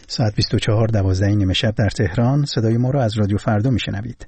ساعت 24:12 نیمه شب در تهران. صدای ما را از رادیو فردا میشنوید.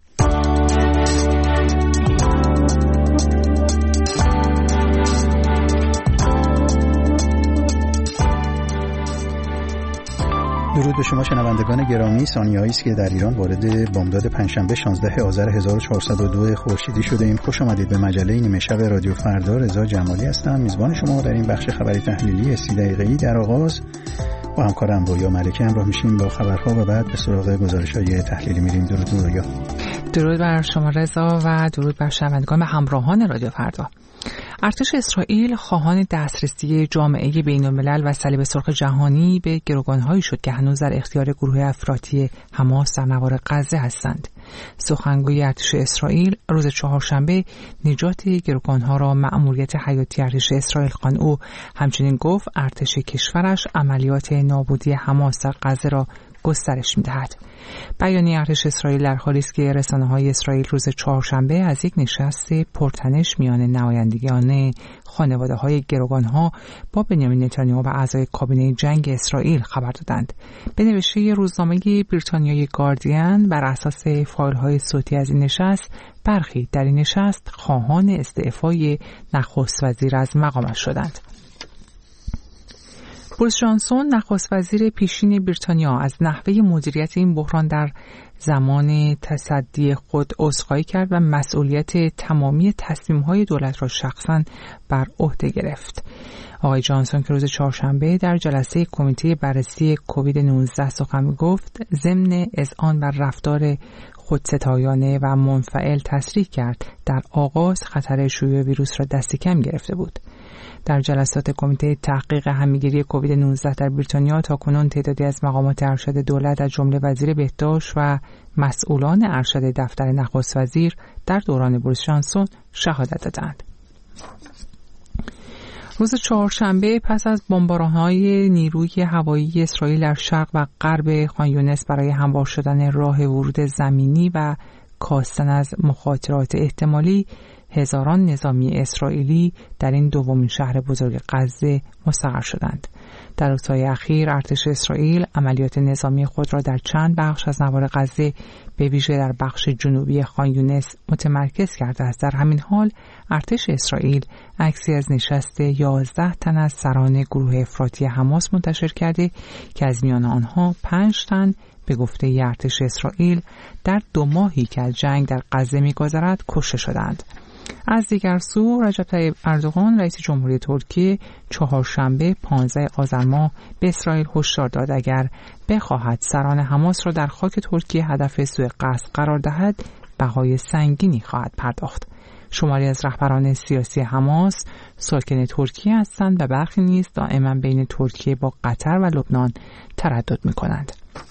درود به شما شنوندگان گرامی. ثانیه‌ای است که در ایران وارد بامداد پنجشنبه 16 آذر 1402 خورشیدی شده ایم. خوش آمدید به مجله نیمه شب رادیو فردا. رضا جمالی هستم، میزبان شما در این بخش خبری تحلیلی 30 دقیقه‌ای. در آغاز با همکارم رویا ملکی همراه میشیم با خبرها و بعد به سراغ گزارش‌های تحلیلی میریم. درود رویا. درود بر شما رضا و درود بر شنوندگان و همراهان رادیو فردا. ارتش اسرائیل خواهان دسترسی جامعه بین‌الملل و صلیب سرخ جهانی به گروگان‌هایی شد که هنوز در اختیار گروه افراطی حماس در نوار غزه هستند. سخنگوی ارتش اسرائیل روز چهارشنبه نجات گروگان‌ها را مأموریت حیاتی ارتش اسرائیل خوانده. او همچنین گفت ارتش کشورش عملیات نابودی حماس در غزه را گسترش می‌دهد. بیانیه ارتش اسرائیل در حالی است که رسانه‌های اسرائیل روز چهارشنبه از یک نشست پرتنش میان نمایندگان خانواده‌های گروگان‌ها با بنیامین نتانیاهو و اعضای کابینه جنگ اسرائیل خبر دادند. به نوشته روزنامه بریتانیایی گاردین، بر اساس فایل‌های صوتی از این نشست، برخی در این نشست خواهان استعفای نخست وزیر از مقامش شدند. بوریس جانسون نخست وزیر پیشین بریتانیا از نحوه مدیریت این بحران در زمان تصدی خود عذرخواهی کرد و مسئولیت تمامی تصمیم‌های دولت را شخصاً بر عهده گرفت. آقای جانسون که روز چهارشنبه در جلسه کمیته بررسی کووید 19 سخن گفت، ضمن اذعان بر رفتار خودستایانه و منفعل تصریح کرد در آغاز خطر شیوع ویروس را دست کم گرفته بود. در جلسات کمیته تحقیق همه‌گیری کووید 19 در بریتانیا تاکنون تعدادی از مقامات ارشد دولت از جمله وزیر بهداشت و مسئولان ارشد دفتر نخست وزیر در دوران بوریس جانسون شهادت دادند. روز چهارشنبه پس از بمباران‌های نیروی هوایی اسرائیل در شرق و غرب خان یونس برای هموار شدن راه ورود زمینی و کاستن از مخاطرات احتمالی، هزاران نظامی اسرائیلی در این دومین شهر بزرگ غزه مستقر شدند. در روزهای اخیر ارتش اسرائیل عملیات نظامی خود را در چند بخش از نوار غزه به ویژه در بخش جنوبی خان یونس متمرکز کرده است. در همین حال ارتش اسرائیل عکسی از نشست 11 تن از سران گروه افراطی حماس منتشر کرده که از میان آنها 5 تن به گفته ارتش اسرائیل در 2 ماهی که از جنگ در غزه می‌گذرد کشته شدند. از دیگر سو رجب طیب اردوغان رئیس جمهوری ترکیه چهارشنبه 15 آذر ماه به اسرائیل هشدار داد اگر بخواهد سران حماس را در خاک ترکیه هدف سوء قصد قرار دهد بهای سنگینی خواهد پرداخت. شماری از رهبران سیاسی حماس ساکن ترکیه هستند و برخی نیز دائما بین ترکیه با قطر و لبنان تردد می‌کنند.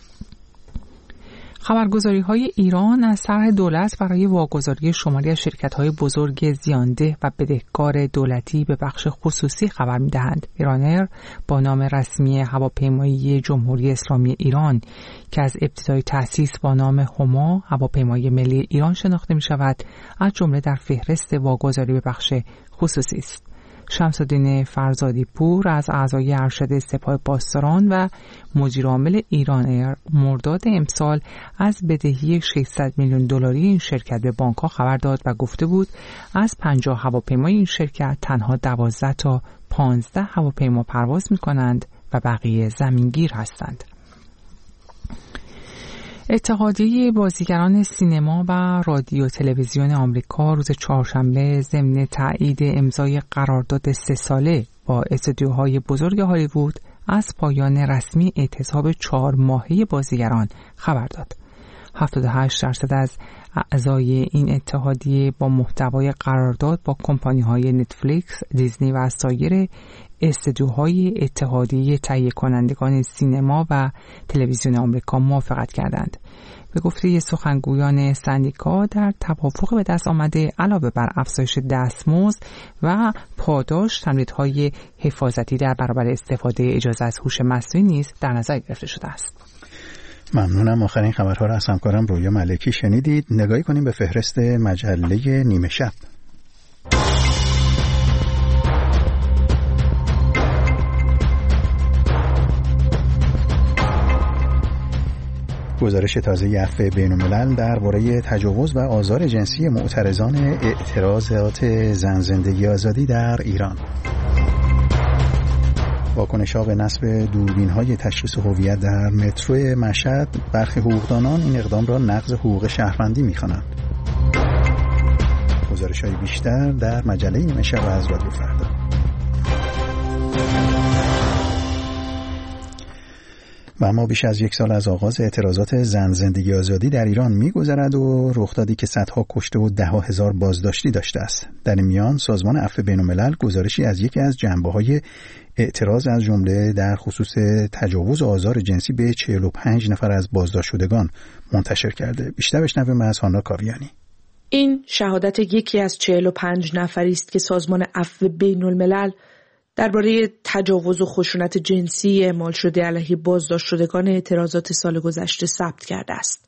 خبرگزاری‌های ایران از طرح دولت برای واگذاری شماری از شرکت‌های بزرگ زیانده و بدهکار دولتی به بخش خصوصی خبر می‌دهند. ایرانر با نام رسمی هواپیمایی جمهوری اسلامی ایران که از ابتدای تأسیس با نام هما هواپیمایی ملی ایران شناخته می‌شود، از جمله در فهرست واگذاری به بخش خصوصی است. شمس‌الدین فرزادی پور از اعضای ارشد سپاه پاسداران و مدیر عامل ایران ایر مرداد امسال از بدهی 600 میلیون دلاری این شرکت به بانک‌ها خبر داد و گفته بود از 50 هواپیمای این شرکت تنها 12 تا 15 هواپیما پرواز می‌کنند و بقیه زمینگیر هستند. اتحادیه بازیگران سینما و رادیو تلویزیون آمریکا روز چهارشنبه ضمن تایید امضای قرارداد 3 ساله با استودیوهای بزرگ هالیوود از پایان رسمی اعتصاب 4 ماهه بازیگران خبر داد. 78% از اعضای این اتحادیه با محتوای قرارداد با کمپانی‌های نتفلیکس، دیزنی و سایر استودیوهای اتحادیه تهیه کنندگان سینما و تلویزیون آمریکا موافقت کردند. به گفته سخنگویان سندیکا در توافق به دست آمده علاوه بر افزایش دستمزد و پاداش تمدیدهای حفاظتی در برابر استفاده اجازه از هوش مصنوعی نیز در نظر گرفته شده است. ممنونم. آخرین خبرها را از همکارم رویا ملکی شنیدید. نگاهی کنیم به فهرست مجله نیمه شب. گزارش تازه عفو بین‌الملل درباره تجاوز و آزار جنسی معترضان اعتراضات زن زندگی آزادی در ایران. واکنش‌ها به نصب دوربین‌های تشخیص هویت در مترو مشهد، برخی حقوقدانان این اقدام را نقض حقوق شهروندی می‌خوانند. گزارش‌های بیشتر در مجله نیمه شب از رادیو فردا. و اما بیش از 1 سال از آغاز اعتراضات زن زندگی آزادی در ایران می‌گذرد و رخدادی که صدها کشته و ده‌ها هزار بازداشتی داشته است. در این میان سازمان عفو بین‌الملل گزارشی از یکی از جنبه‌های اعتراض از جمله در خصوص تجاوز و آزار جنسی به 45 نفر از بازداشت شدگان منتشر کرده. بیشتر بشنویم از هانا کاویانی. این شهادت یکی از 45 نفری است که سازمان عفو بین‌الملل درباره تجاوز و خشونت جنسی اعمال شده علیه بازداشت شدگان اعتراضات سال گذشته ثبت کرده است.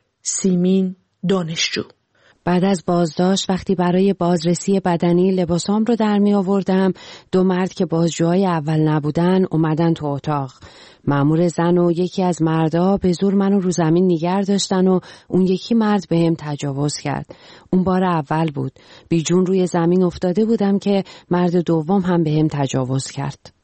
سیمین دانشجو: بعد از بازداشت وقتی برای بازرسی بدنی لباسام رو در می آوردم، 2 مرد که بازجوهای اول نبودن اومدن تو اتاق. مأمور زن و یکی از مردا به زور منو رو زمین نگه داشتن و اون یکی مرد بهم تجاوز کرد. اون بار اول بود. بیجون روی زمین افتاده بودم که مرد دوم هم بهم تجاوز کرد.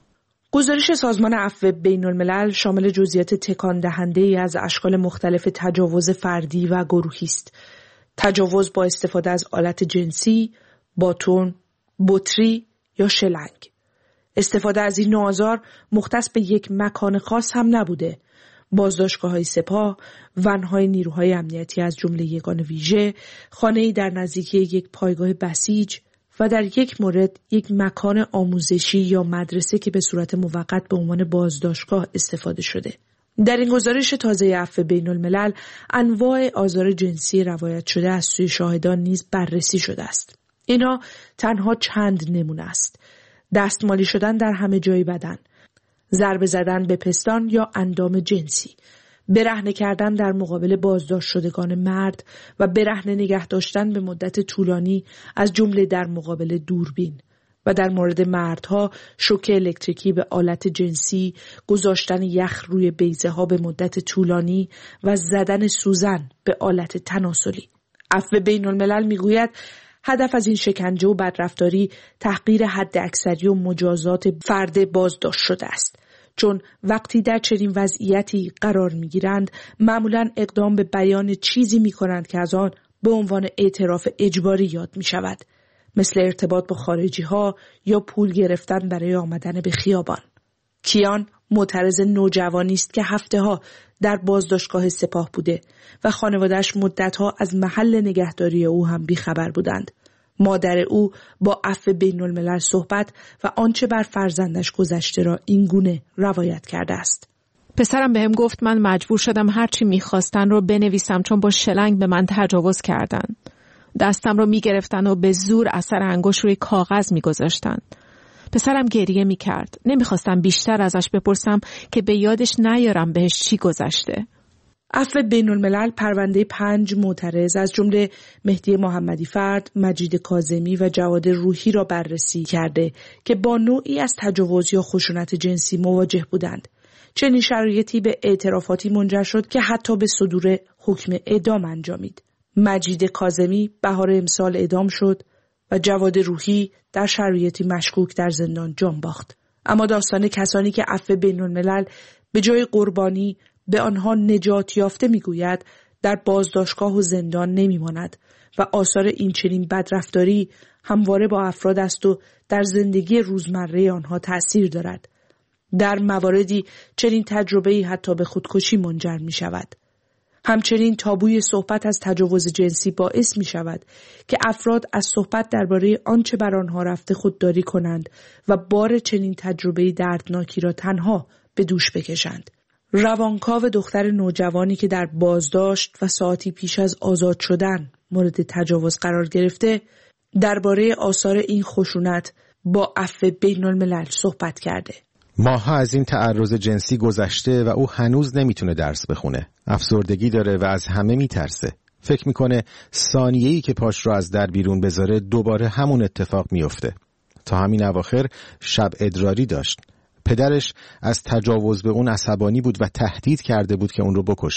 گزارش سازمان عفو بین‌الملل شامل جزئیات تکان دهنده‌ای از اشکال مختلف تجاوز فردی و گروهی است. تجاوز با استفاده از آلت جنسی، باتون، بطری یا شلنگ. استفاده از این نوع آزار مختص به یک مکان خاص هم نبوده. بازداشتگاه‌های سپاه، ون‌های نیروهای امنیتی از جمله یگان ویژه، خانه‌ای در نزدیکی یک پایگاه بسیج و در یک مورد یک مکان آموزشی یا مدرسه که به صورت موقت به عنوان بازداشتگاه استفاده شده. در این گزارش تازه عفو بین‌الملل انواع آزار جنسی روایت شده از سوی شاهدان نیز بررسی شده است. اینا تنها چند نمونه است: دستمالی شدن در همه جای بدن، ضربه زدن به پستان یا اندام جنسی، برهنه کردن در مقابل بازداشت شدگان مرد و برهنه نگه داشتن به مدت طولانی از جمله در مقابل دوربین، و در مورد مردها شوک الکتریکی به آلت جنسی، گذاشتن یخ روی بیضه ها به مدت طولانی و زدن سوزن به آلت تناسلی. عفو بین‌الملل میگوید هدف از این شکنجه و بدرفتاری تحقیر حد اکثری و مجازات فرد بازداشت شده است، چون وقتی در چنین وضعیتی قرار میگیرند معمولاً اقدام به بیان چیزی میکنند که از آن به عنوان اعتراف اجباری یاد میشود، مثل ارتباط با خارجی ها یا پول گرفتن برای آمدن به خیابان. کیان معترض نوجوانی است که هفته‌ها در بازداشتگاه سپاه بوده و خانواده‌اش مدت‌ها از محل نگهداری او هم بیخبر بودند. مادر او با عفو بین‌الملل صحبت و آنچه بر فرزندش گذشته را این گونه روایت کرده است. پسرم بهم گفت من مجبور شدم هرچی می‌خواستن رو بنویسم چون با شلنگ به من تجاوز کردن. دستم رو می‌گرفتن و به زور اثر انگشت روی کاغذ می‌گذاشتن. پسرم گریه می‌کرد. نمی‌خواستم بیشتر ازش بپرسم که به یادش نیارم بهش چی گذشته. عفو بین‌الملل پرونده 5 معترض از جمله مهدی محمدی فرد، مجید کاظمی و جواد روحی را بررسی کرده که با نوعی از تجاوز یا خشونت جنسی مواجه بودند. چنین شرایطی به اعترافاتی منجر شد که حتی به صدور حکم اعدام انجامید. مجید کاظمی بهار امسال اعدام شد و جواد روحی در شرایطی مشکوک در زندان جان باخت. اما داستان کسانی که عفو بین‌الملل به جای قربانی به آنها نجات یافته میگوید در بازداشتگاه و زندان نمیماند و آثار این چنین بدرفتاری همواره با افراد است و در زندگی روزمره آنها تأثیر دارد. در مواردی چنین تجربه‌ای حتی به خودکشی منجر می شود. همچنین تابوی صحبت از تجاوز جنسی باعث می شود که افراد از صحبت درباره آنچه بر آنها رفته خودداری کنند و بار چنین تجربه‌ای دردناکی را تنها به دوش بکشند. روانکاو دختر نوجوانی که در بازداشت و ساعتی پیش از آزاد شدن مورد تجاوز قرار گرفته درباره آثار این خشونت با عفو بین‌الملل صحبت کرده. ماها از این تعرض جنسی گذشته و او هنوز نمیتونه درس بخونه. افسردگی داره و از همه میترسه. فکر میکنه ثانیه‌ای که پاش رو از در بیرون بذاره دوباره همون اتفاق میفته. تا همین اواخر شب ادراری داشت. پدرش از تجاوز به اون عصبانی بود و تهدید کرده بود که اون رو بکشه.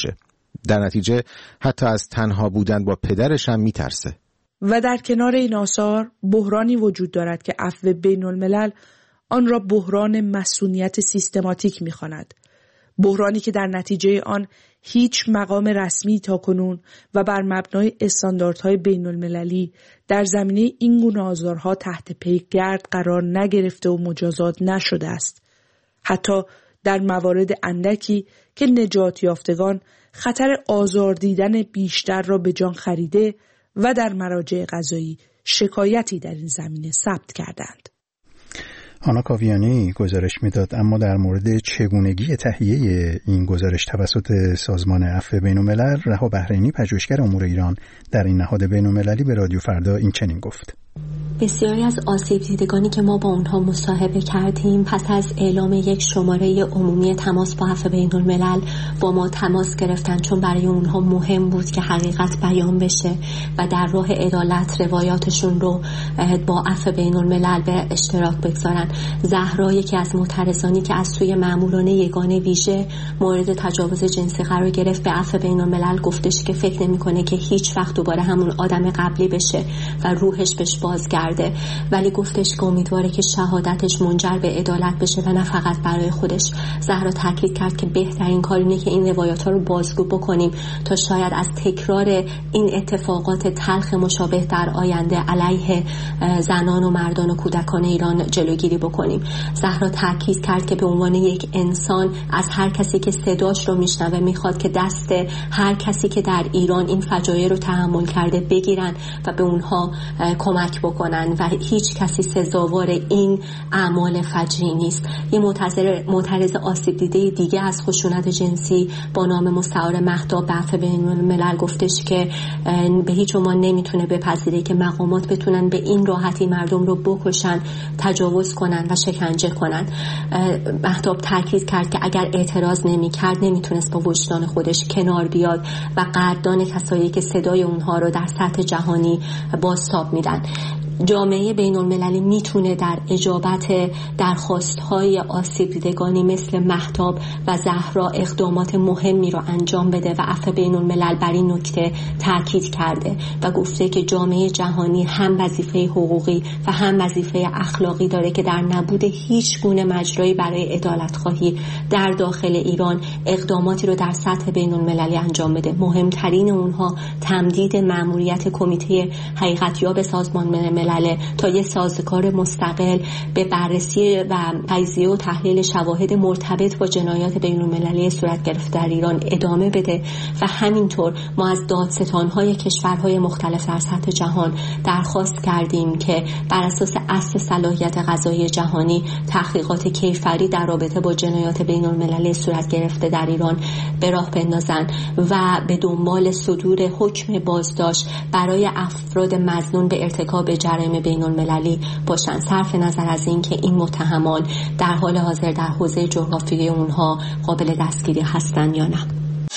در نتیجه حتی از تنها بودن با پدرش هم میترسه. و در کنار این آثار بحرانی وجود دارد که عفو بین الملل آن را بحران مسئولیت سیستماتیک می‌خواند. بحرانی که در نتیجه آن هیچ مقام رسمی تاکنون و بر مبنای استانداردهای بین المللی در زمینه این گونه آزارها تحت پیگرد قرار نگرفته و مجازات نشده است. حتی در موارد اندکی که نجات یافتگان خطر آزار دیدن بیشتر را به جان خریده و در مراجع قضایی شکایتی در این زمینه ثبت کردند. آنا کاویانی گزارش میداد، اما در مورد چگونگی تهیه این گزارش توسط سازمان عفو بین‌الملل، رها بحرینی پژوهشگر امور ایران در این نهاد بین‌المللی به رادیو فردا این چنین گفت: بسیاری از آسیب دیدگانی که ما با اونها مصاحبه کردیم پس از اعلام یک شماره عمومی تماس با عفو بین‌الملل با ما تماس گرفتن، چون برای اونها مهم بود که حقیقت بیان بشه و در راه عدالت روایاتشون رو با عفو بین‌الملل به اشتراک بگذارن. زهرا یکی از معترضانی که از سوی ماموران یگانه ویژه مورد تجاوز جنسی قرار گرفت به عفو بین‌الملل گفتش که فکر نمی‌کنه که هیچ وقت دوباره همون آدم قبلی بشه و روحش بهش بازگرده، ولی گفتش که امیدواره که شهادتش منجر به عدالت بشه و نه فقط برای خودش. زهرا تاکید کرد که بهترین کار اینه که این روایت‌ها رو بازگو بکنیم تا شاید از تکرار این اتفاقات تلخ مشابه در آینده علیه زنان و مردان و کودکان ایران جلوگیری بکنیم. زهرا تاکید کرد که به عنوان یک انسان از هر کسی که صداش رو میشنوه میخواد که دست هر کسی که در ایران این فجایع رو تحمل کرده بگیرن و به اونها کمک بکنن و هیچ کسی سزاوار این اعمال فجیع نیست. یه معترض آسیب دیده دیگه از خشونت جنسی با نام مستعار مهتاب به عفو بین‌الملل گفتش که به هیچ عنوان نمیتونه بپذیره که مقامات بتونن به این راحتی مردم رو بکشن، تجاوز کنن و شکنجه کنن. مهتاب تاکید کرد که اگر اعتراض نمی‌کرد نمیتونست با وجدان خودش کنار بیاد و قدردان کسایی که صدای اونها رو در سطح جهانی بازتاب میدن. جامعه بین‌المللی میتونه در اجابت درخواست‌های آسیب دیدگانی مثل مهتاب و زهرا اقدامات مهمی رو انجام بده و عفو بین‌الملل بر این نکته تاکید کرده و گفته که جامعه جهانی هم وظیفه حقوقی و هم وظیفه اخلاقی داره که در نبود هیچ گونه مجرایی برای عدالت‌خواهی در داخل ایران اقداماتی رو در سطح بین‌المللی انجام بده. مهمترین اونها تمدید مأموریت کمیته حقیقت‌یاب سازمان ملل تا یک سازوکار مستقل به بررسی و تجزیه و تحلیل شواهد مرتبط با جنایات بین‌المللی صورت گرفته در ایران ادامه بده و همینطور ما از دادستان‌های کشورهای مختلف در سطح جهان درخواست کردیم که بر اساس اصل صلاحیت قضایی جهانی تحقیقات کیفری در رابطه با جنایات بین‌المللی صورت گرفته در ایران به راه بندازن و به دنبال صدور حکم بازداشت برای افراد مظنون به ارتکاب جرایم بین‌المللی باشند، صرف نظر از این که این متهمان در حال حاضر در حوزه جغرافیایی اونها قابل دستگیری هستن یا نه.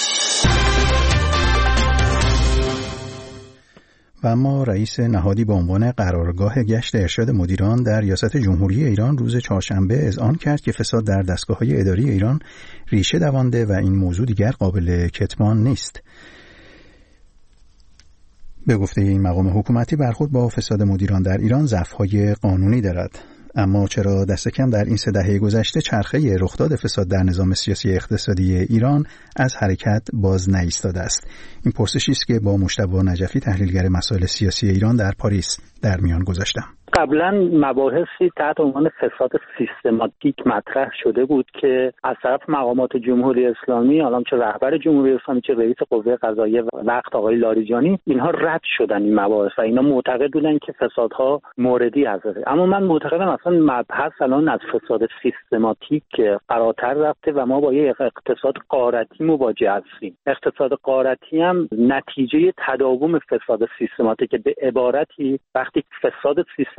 و اما رئیس نهادی با عنوان قرارگاه گشت ارشاد مدیران در ریاست جمهوری ایران روز چهارشنبه اذعان کرد که فساد در دستگاه‌های اداری ایران ریشه دوانده و این موضوع دیگر قابل کتمان نیست. به گفته این مقام حکومتی برخورد با فساد مدیران در ایران ضعف‌های قانونی دارد. اما چرا دست کم در این 3 دهه گذشته چرخه رخداد فساد در نظام سیاسی اقتصادی ایران از حرکت باز نایستاده است؟ این پرسشی است که با مجتبی نجفی تحلیلگر مسائل سیاسی ایران در پاریس در میان گذاشتم. قبلا مباحثی تحت عنوان فساد سیستماتیک مطرح شده بود که از طرف مقامات جمهوری اسلامی، حالا چه رهبر جمهوری اسلامی چه رئیس قوه قضاییه وقت آقای لاریجانی، اینها رد شدن این مباحث و اینا معتقد بودن که فسادها موردی هست. اما من معتقدم اصلا مبحث الان از فساد سیستماتیک فراتر رفته و ما با یک اقتصاد غارتی مواجه هستیم. اقتصاد غارتی هم نتیجه تداوم فساد سیستماتیک، به عبارتی وقتی فساد سیستماتیک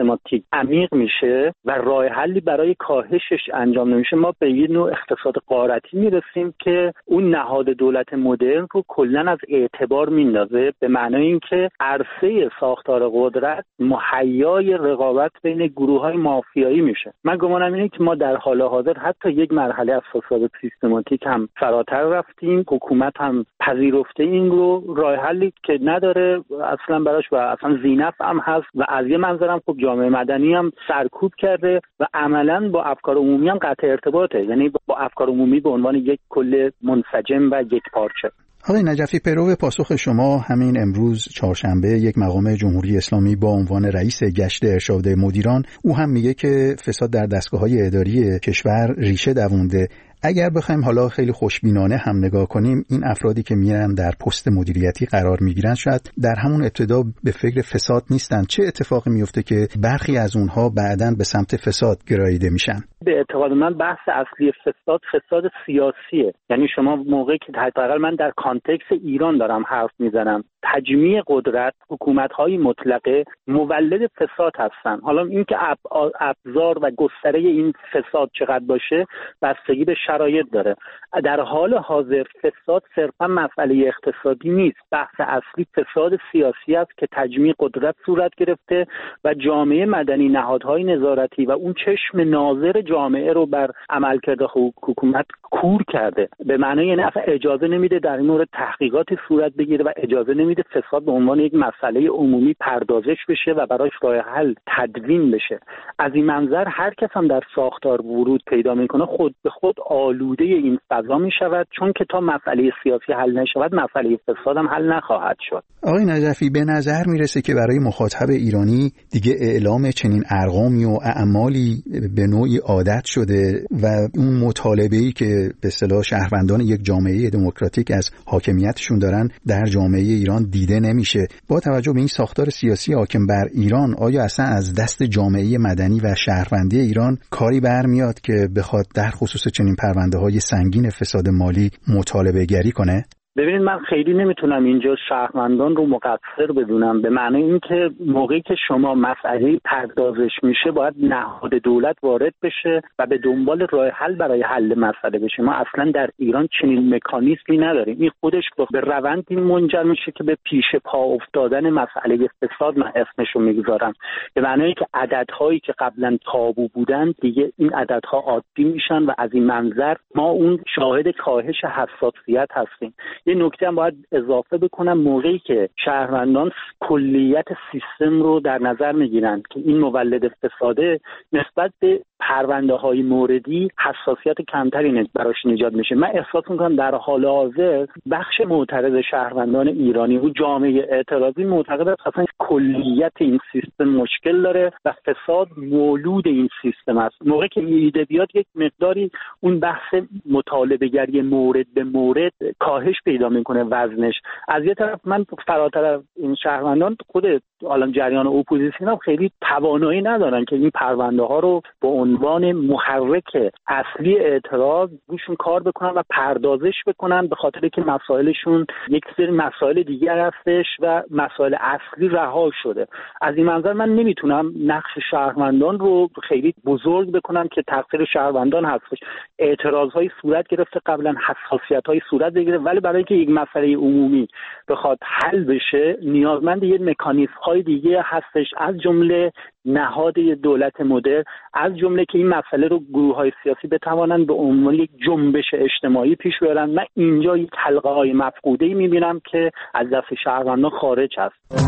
سیستماتیک عمیق میشه و راه حلی برای کاهشش انجام نمیشه، ما به یه نوع اقتصاد غارتی میرسیم که اون نهاد دولت مدرن رو کلا از اعتبار میندازه، به معنای اینکه عرصه ساختار قدرت مهیای رقابت بین گروه‌های مافیایی میشه. من گمانم اینه که ما در حال حاضر حتی یک مرحله از فساد سیستماتیک هم فراتر رفتیم. حکومت هم پذیرفته این رو، راه حلی که نداره اصلا براش و اصلا ذینفع هم هست و از یه منظرم خب جامعه مدنی هم سرکوب کرده و عملاً با افکار عمومی هم قطع ارتباطه، یعنی با افکار عمومی به عنوان یک کل منسجم و یک پارچه. آقای نجفی، پیرو پاسخ شما همین امروز چهارشنبه یک مقام جمهوری اسلامی با عنوان رئیس گشت ارشاد مدیران، او هم میگه که فساد در دستگاه‌های اداری کشور ریشه دوونده. اگر بخوایم حالا خیلی خوشبینانه هم نگاه کنیم، این افرادی که میرن در پست مدیریتی قرار میگیرن شاید در همون ابتدا به فکر فساد نیستن. چه اتفاقی میفته که برخی از اونها بعداً به سمت فساد گراییده میشن؟ به اعتقاد من بحث اصلی فساد سیاسیه. یعنی شما موقعی که حداقل من در کانتکست ایران دارم حرف میزنم، تجمیع قدرت، حکومت‌های مطلقه مولد فساد هستن. حالا اینکه ابزار و گستره این فساد چقدر باشه بستگی به شرایط داره. در حال حاضر فساد صرفا مسئله اقتصادی نیست، بحث اصلی فساد سیاسی است که تجمیع قدرت صورت گرفته و جامعه مدنی، نهادهای نظارتی و اون چشم ناظر جامعه رو بر عملکرد حکومت کور کرده. به معنی یعنی اصلا اجازه نمیده در این مورد تحقیقاتی صورت بگیره و اجازه نمیده فساد به عنوان یک مسئله عمومی پردازش بشه و براش راه حل تدوین بشه. از این منظر هر کس هم در ساختار ورود پیدا میکنه خود به خود آلوده این فضا میشود، چون که تا مسئله سیاسی حل نشود مسئله فساد هم حل نخواهد شد. آقای نجفی، به نظر میرسه که برای مخاطب ایرانی دیگه اعلام چنین ارقامی و اعمالی به نوعی عادت شده و اون مطالبه‌ای که به اصطلاح شهروندان یک جامعه دموکراتیک از حاکمیتشون دارن در جامعه ایران دیده نمیشه. با توجه به این ساختار سیاسی حاکم بر ایران، آیا اصلا از دست جامعه مدنی و شهروندی ایران کاری برمیاد که بخواد در خصوص چنین پرونده‌های سنگین فساد مالی مطالبه گری کنه؟ ببینید، من خیلی نمیتونم اینجا شهروندان رو مقصر بدونم، به معنی اینکه موقعی که شما مسئله پردازش میشه باید نهاد دولت وارد بشه و به دنبال راه حل برای حل مسئله بشه. ما اصلا در ایران چنین مکانیزمی نداریم. این خودش به روندی منجر میشه که به پیش پا افتادن مسئله فساد من اسمشو میگذارم، به معنی اینکه عددهایی که قبلا تابو بودن دیگه این عددها عادی میشن و از این منظر ما اون شاهد کاهش حساسیت هستیم. یه نکته هم باید اضافه بکنم، موقعی که شهروندان کلیت سیستم رو در نظر میگیرن که این مولد فساده، نسبت به پرونده های موردی حساسیت کمتری براش ایجاد میشه. من احساس میکنم در حال حاضر بخش معترض شهروندان ایرانی و جامعه اعتراضی معتقد است اصلا کلیت این سیستم مشکل داره و فساد مولود این سیستم است. موقعی که ایده بیاد یک مقداری اون بحث مطالبه گری مورد به مورد کاهش پیدا میکنه وزنش. از یه طرف من فراتر از این شهروندان خود عالم جریان اپوزیسیون هم خیلی توانایی ندارن که این پرونده ها رو به عنوان محرک اصلی اعتراض روشون کار بکنن و پردازش بکنن، به خاطر که مسائلشون یک سری مسائل دیگر هستش و مسائل اصلی رها شده. از این منظر من نمیتونم نقش شهروندان رو خیلی بزرگ بکنم که تقصیر شهروندان هستش. اعتراضهای صورت گرفته، قبلا حساسیت‌های صورت بگیره، ولی برای اینکه یک مسئله عمومی بخواد حل بشه نیازمند یک مکانیزم‌های دیگه هستش، از جمله نهاد دولت مدرن، از جمله که این مسئله رو گروه‌های سیاسی بتوانند به عنوان یک جنبش اجتماعی پیش ببرن. من اینجا یک حلقه‌های مفقوده‌ای می‌بینم که از دست شهروندان خارج هست.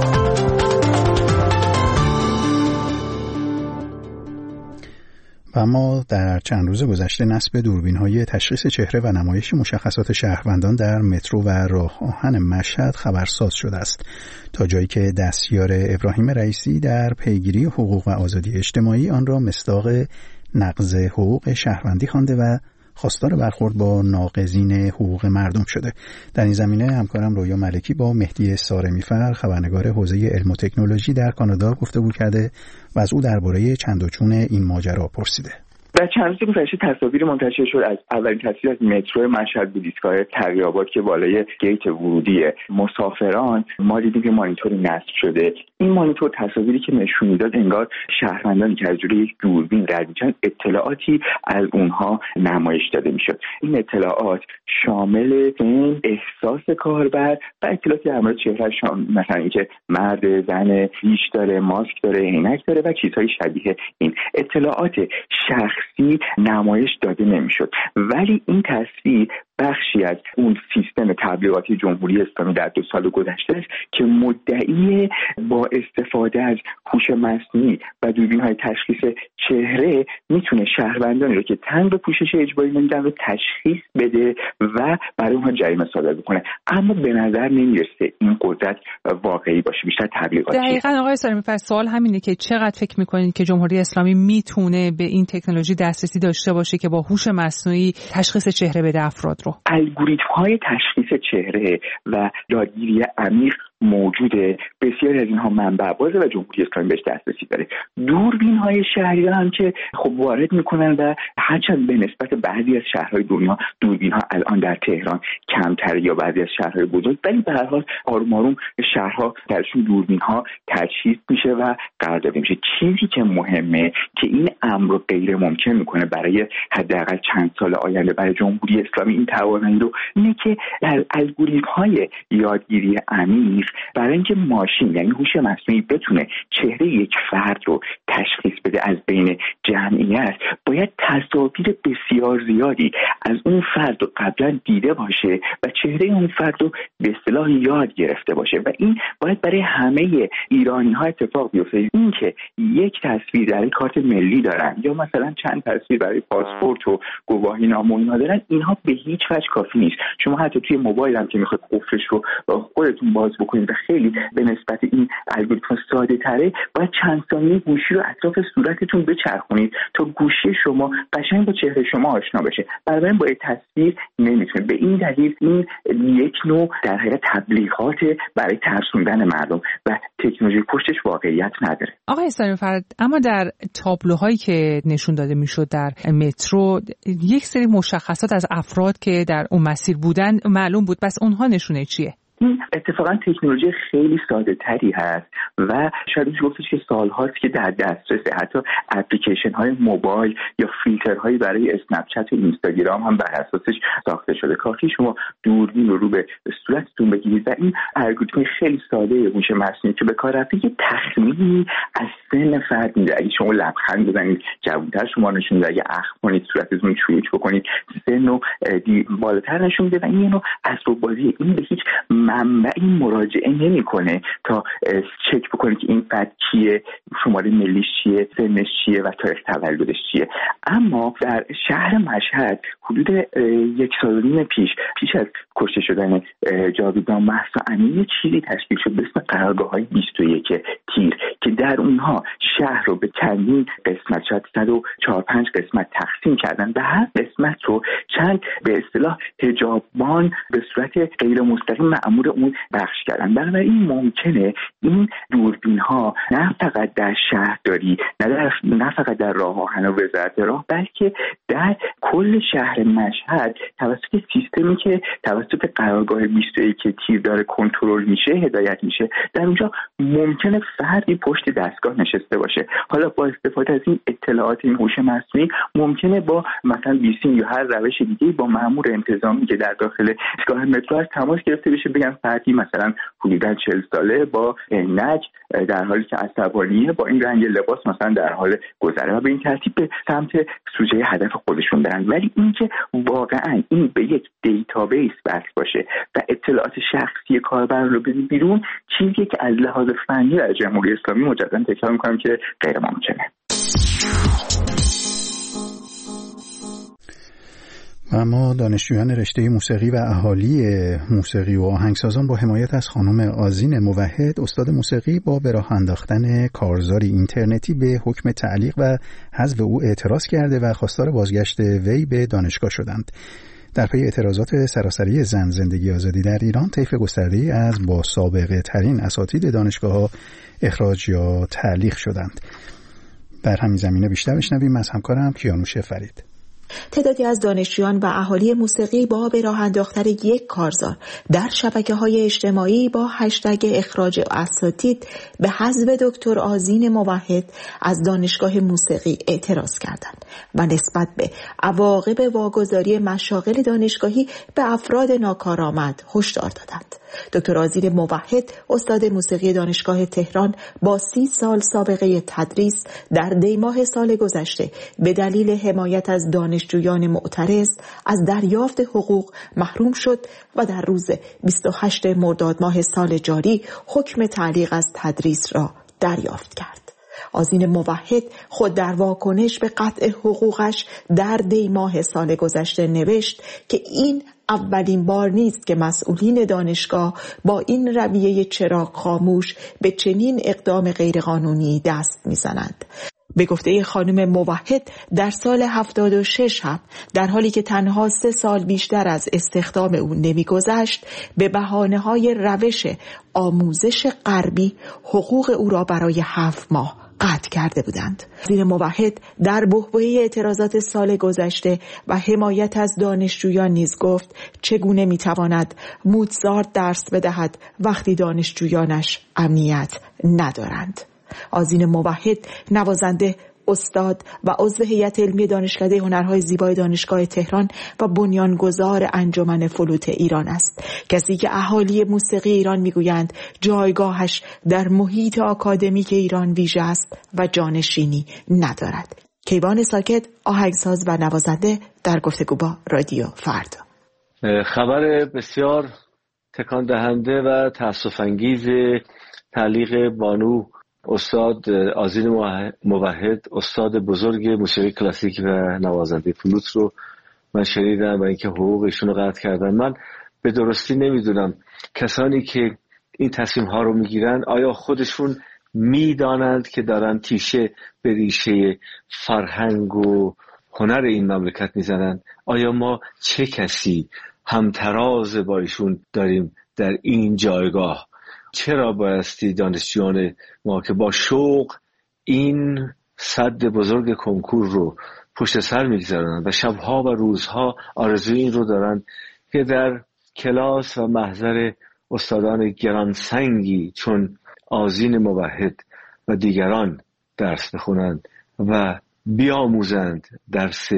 و اما در چند روز گذشته نصب دوربین‌های تشخیص چهره و نمایش مشخصات شهروندان در مترو و راه آهن مشهد خبرساز شده است، تا جایی که دستیار ابراهیم رئیسی در پیگیری حقوق و آزادی اجتماعی آن را مصداق نقض حقوق شهروندی خوانده و خواستار برخورد با ناقضین حقوق مردم شده. در این زمینه همکارم رویا ملکی با مهدی سارمیفر، خبرنگار حوزه علم و تکنولوژی در کانادا، گفتگو کرده و از او درباره چند و چون این ماجرا پرسیده. و چند روز گذشته تصاویر منتشر شد از اولین تصویر از مترو مشهد بود، ایستگاه تقی‌آباد که بالای گیت ورودی مسافران ما دیدیم که مانیتوری نصب شده. این مانیتور تصاویری که نشون میداد انگار شهروندانی که از جلوی یک دوربین رد میشن اطلاعاتی از اونها نمایش داده میشد. این اطلاعات شامل احساس کاربر و اطلاعاتی در مورد چهره‌اش، مثلا اینکه مرد، زن، ریش داره، ماسک داره، عینک داره و چیزهای شبیه این. اطلاعات شخصی نمایش داده نمیشد، ولی این تصویر بخشی از اون سیستم تبلیغاتی جمهوری اسلامی در 2 سال گذشته است که مدعی با استفاده از هوش مصنوعی و دوربین‌های تشخیص چهره میتونه شهروندانی رو که تن به پوشش اجباری نمیدن رو تشخیص بده و برای اونها جریمه صادر بکنه. اما به نظر نمیرسه این قدرت واقعی باشه، بیشتر تبلیغاتی. دقیقاً آقای سارمی، پس سوال همینه که چقدر فکر میکنید که جمهوری اسلامی میتونه به این تکنولوژی دسترسی داشته باشه که با هوش مصنوعی تشخیص چهره بده افراد رو؟ الگوریتم‌های تشخیص چهره و یادگیری عمیق موجوده، بسیاری از اینها منبع بازه و جمهوری اسلامی بهش دسترسی داره. دوربین‌های شهری هم که خب وارد میکنن و هرچند به نسبت بعضی از شهرهای دنیا دوربین‌ها الان در تهران کمتر یا بعضی از شهرهای بزرگ، ولی به هر حال آروم آروم شهرها درشون دوربین‌ها تجهیز میشه و قرار داده میشه. چیزی که مهمه که این امر رو غیر ممکن میکنه برای حداقل چند سال آینده برای جمهوری اسلامی این توانایی رو اینه که در الگوریتم‌های یادگیری عمیق برای اینکه ماشین یعنی هوش مصنوعی بتونه چهره یک فرد رو تشخیص بده از بین جمعیت، باید تصاویر بسیار زیادی از اون فرد رو قبلا دیده باشه و چهره اون فرد رو به اصطلاح یاد گرفته باشه و این باید برای همه ایرانی‌ها اتفاق بیفته. این که یک تصویر در کارت ملی دارن یا مثلا چند تصویر برای پاسپورت و گواهینامه اینا دارن، اینها به هیچ وجه کافی نیست. شما حتی توی موبایل هم که میخواید قفلش رو خودتون باز بکنید و خیلی به نسبت این الگوریتم ساده تره، باید چند ثانیه گوشی رو اطراف صورتتون بچرخونید تا گوشی شما قشنگ با چهره شما آشنا بشه. بنابراین با تصویر نمیتونه. به این دلیل این یک نوع در حقیقت تبلیغات برای ترسوندن مردم و تکنولوژی پشتش واقعیت نداره. آقای سارمی فرد، اما در تابلوهایی که نشون داده میشد در مترو یک سری مشخصات از افراد که در اون مسیر بودن معلوم بود، بس اونها نشونه چیه؟ این اتفاقا تکنولوژی خیلی ساده تری هست و شاید گفتش که سالهاست که در دسترسه. حتی اپلیکیشن های موبایل یا فیلترهایی برای اسنپ چت و اینستاگرام هم بر اساسش ساخته شده. کافی شما دوربین رو به صورتتون بگیرید و این الگوریتم خیلی ساده هوش مصنوعی که به کار رفته یه تخمینی از سن فرد میده. اگه شما لبخند بزنید جوان‌تر شما نشون میده، اگه اخم کنید صورتتون چروک بکنید سن رو بالاتر نشون میده و این نوع اسباب‌بازی این به هیچ منبعی مراجعه نمیکنه تا چک بکنه که این فرد کیه، شماره ملیش چیه، سنش چیه و تاریخ تولدش چیه. اما در شهر مشهد حدود 1.5 سال پیش از کشته شدن جاویدان مهسا امینی چیزی تشکیل شد به اسم قرارگاه‌های 21 تیر که در اونها شهر رو به چندین قسمت، شاید 104-5 قسمت تقسیم کردن و هر قسمت رو چند به اصطلاح حجابان به صورت غیر مستقیم مأمور اون بخش کردن. بنابراین ممکنه این دوربین ها نه فقط در شهرداری، نه فقط در راه آهن و وزارت راه، بلکه در کل شهر مشهد توسط سیستمی که توسط قرارگاه 21 تیر داره کنترل میشه، هدایت میشه. در اونجا ممکنه فردی پشت دستگاه نشسته باشه. حالا با استفاده از این اطلاعات این هوش مصنوعی ممکنه با مثلا بیسیم یا هر روش دیگه با مأمور انتظامی که در داخل ایستگاه مترو تماس گرفته بشه، بگن فردی مثلا حدوداً 40 ساله با عینک در حالی که عصبانیه با این رنگ لباس مثلا در حال گذره و به این ترتیب به سمت سوژه هدف خودشون برن. ولی اینکه واقعا این به یک دیتابیس وصل باشه و اطلاعات شخصی کاربر رو بده بیرون، چیزی که از لحاظ فنی در جمهوری اسلامی مجددا تکرار می‌کنم که غیر ممکنه. و ما دانشجویان رشته موسیقی و اهالی موسیقی و آهنگسازان با حمایت از خانم آذین موحد استاد موسیقی با به راه انداختن کارزاری اینترنتی به حکم تعلیق و حذف او اعتراض کرده و خواستار بازگشت وی به دانشگاه شدند. در پی اعتراضات سراسری زن زندگی آزادی در ایران، طیف گسترده‌ای از با سابقه ترین اساتید دانشگاه‌ها اخراج یا تعلیق شدند. در همین زمینه بیشتر بشنویم از همکارم کیانوش فرید. تعدادی از دانشجویان و اهالی موسیقی با به راه انداختن یک کارزار در شبکه‌های اجتماعی با هشتگ اخراج اساتید به حذف دکتر آذین موحد از دانشگاه موسیقی اعتراض کردند و نسبت به عواقب واگذاری مشاغل دانشگاهی به افراد ناکارآمد هشدار دادند. دکتر آذین موحد استاد موسیقی دانشگاه تهران با 30 سال سابقه تدریس در دیماه سال گذشته به دلیل حمایت از دانشجویان معترض از دریافت حقوق محروم شد و در روز 28 مرداد ماه سال جاری حکم تعلیق از تدریس را دریافت کرد. آذین موحد خود در واکنش به قطع حقوقش در دیماه سال گذشته نوشت که این اولین بار نیست که مسئولین دانشگاه با این رویه چراغ خاموش به چنین اقدام غیرقانونی دست میزنند. به گفته خانم موحد در سال 76 هم در حالی که تنها 3 سال بیشتر از استخدام او نمیگذشت به بهانه‌های روش آموزش غربی حقوق او را برای 7 ماه قطع کرده بودند. آذین موحد در بحبوحه اعتراضات سال گذشته و حمایت از دانشجویان نیز گفت چگونه میتواند موزارت درس بدهد وقتی دانشجویانش امنیت ندارند. آذین موحد نوازنده، استاد و عضو هیئت علمی دانشکده هنرهای زیبای دانشگاه تهران و بنیانگذار انجمن فلوت ایران است. کسی که اهالی موسیقی ایران میگویند جایگاهش در محیط آکادمیک ایران ویژه است و جانشینی ندارد. کیوان ساکت، آهنگساز و نوازنده، در گفتگو با رادیو فردا. خبر بسیار تکان دهنده و تأسف انگیز تعلیق بانو استاد آذین موحد، استاد بزرگ موسیقی کلاسیک و نوازنده فلوت رو من شنیدم و اینکه حقوق ایشون رو قطع کردن. من به درستی نمیدونم کسانی که این تصمیم ها رو میگیرن آیا خودشون میدانند که دارن تیشه به ریشه فرهنگ و هنر این مملکت میزنن؟ آیا ما چه کسی همتراز با ایشون داریم در این جایگاه؟ چرا بایستی دانشجویان ما که با شوق این سد بزرگ کنکور رو پشت سر میگذارن و شبها و روزها آرزوی این رو دارن که در کلاس و محضر استادان گرانسنگی چون آذین موحد و دیگران درس بخونند و بیاموزند درس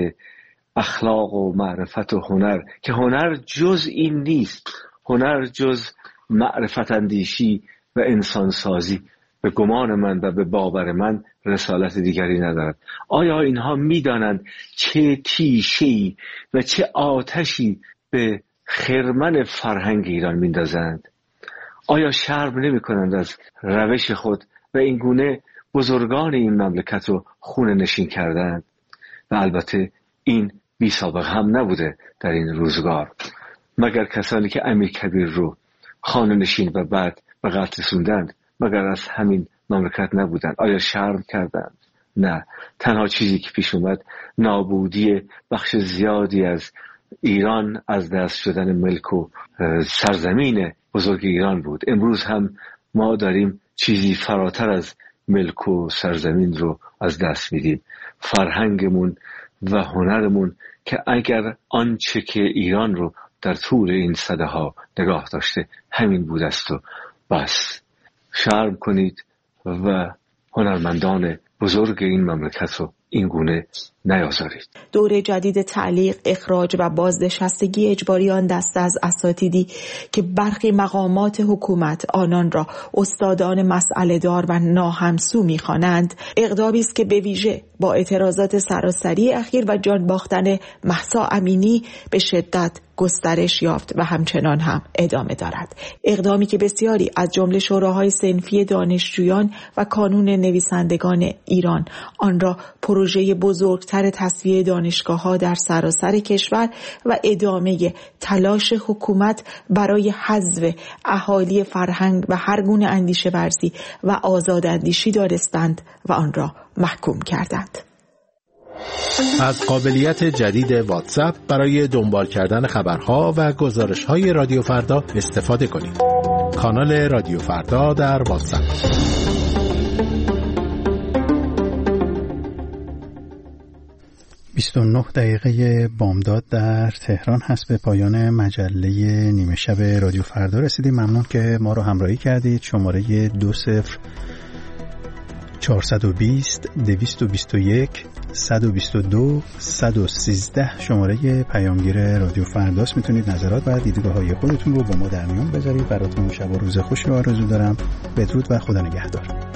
اخلاق و معرفت و هنر، که هنر جز این نیست. هنر جز معرفت اندیشی و انسانسازی به گمان من و به باور من رسالت دیگری ندارد. آیا اینها میدانند چه تیشه‌ای و چه آتشی به خرمن فرهنگ ایران میندازند؟ آیا شرم نمی کنند از روش خود و این گونه بزرگان این مملکت رو خون نشین کردند؟ و البته این بی سابقه هم نبوده در این روزگار، مگر کسانی که امیرکبیر رو خانه نشین و بعد به قتل رسوندند مگر از همین مملکت نبودند؟ آیا شرم کردند؟ نه. تنها چیزی که پیش اومد نابودی بخش زیادی از ایران از دست شدن ملک و سرزمین بزرگ ایران بود. امروز هم ما داریم چیزی فراتر از ملک و سرزمین رو از دست میدیم. فرهنگمون و هنرمون که اگر آنچه که ایران رو در طول این سده ها نگاه داشته همین بود است و بس. شرم کنید و هنرمندان بزرگ این مملکت رو این گونه نیازارید. دوره جدید تعلیق، اخراج و بازنشستگی اجباری آن دسته از اساتیدی که برخی مقامات حکومت آنان را استادان مسئله دار و ناهمسو می‌خوانند، اقدامی است که به ویژه با اعتراضات سراسری اخیر و جان باختن مهسا امینی به شدت گسترش یافت و همچنان هم ادامه دارد. اقدامی که بسیاری از جمله شوراهای صنفی دانشجویان و کانون نویسندگان ایران آن را پروژه بزرگتر تصفیه دانشگاه‌ها در سراسر کشور و ادامه تلاش حکومت برای حذف اهالی فرهنگ و هر گونه اندیشه ورزی و آزاداندیشی دانستند و آن را محکوم کردند. از قابلیت جدید واتساپ برای دنبال کردن خبرها و گزارش‌های رادیو فردا استفاده کنید. کانال رادیو فردا در واتساپ. 29 دقیقه بامداد در تهران هست. به پایان مجله نیمه شب رادیو فردا رسیدیم. ممنون که ما رو همراهی کردید. شماره 20 420 221 122 113 شماره پیامگیر رادیو فرداست. میتونید نظرات و دیدگاه‌های خودتون رو با ما در میون بذارید. براتون شب و روز خوشی آرزو دارم. بدرود و خدا نگهدار.